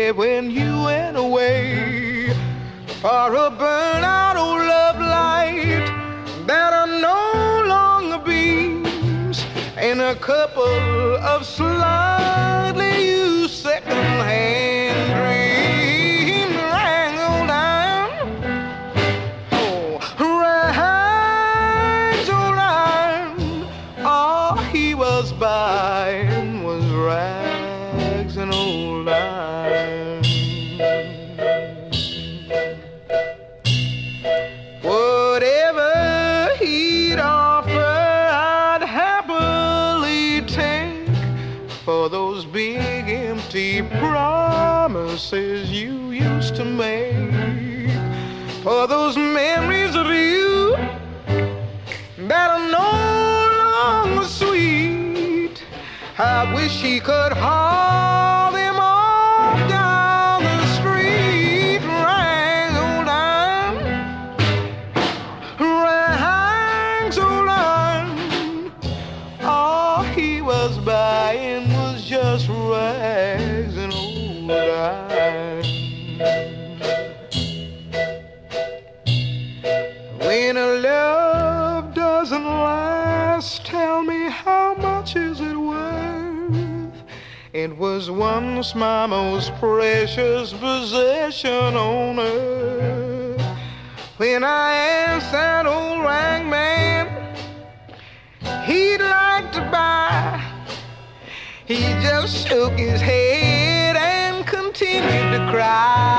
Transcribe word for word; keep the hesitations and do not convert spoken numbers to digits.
said when you went away for a burnout old love light that are no longer beams, and a couple of slightly used second-hand dreams wrangled down. Oh, rags old iron, all he was buying was rags and old iron. Whatever he'd offer, I'd happily take for those big empty promises you used to make, for those memories of you that are no longer sweet. I wish he could haul them all down the street. Rags old iron, rags old iron, all he was buying was just rags and old iron. When a love doesn't last, tell me how much is it worth? It was once my most precious possession on earth. When I asked that old rag man he'd like to buy, he just shook his head and continued to cry.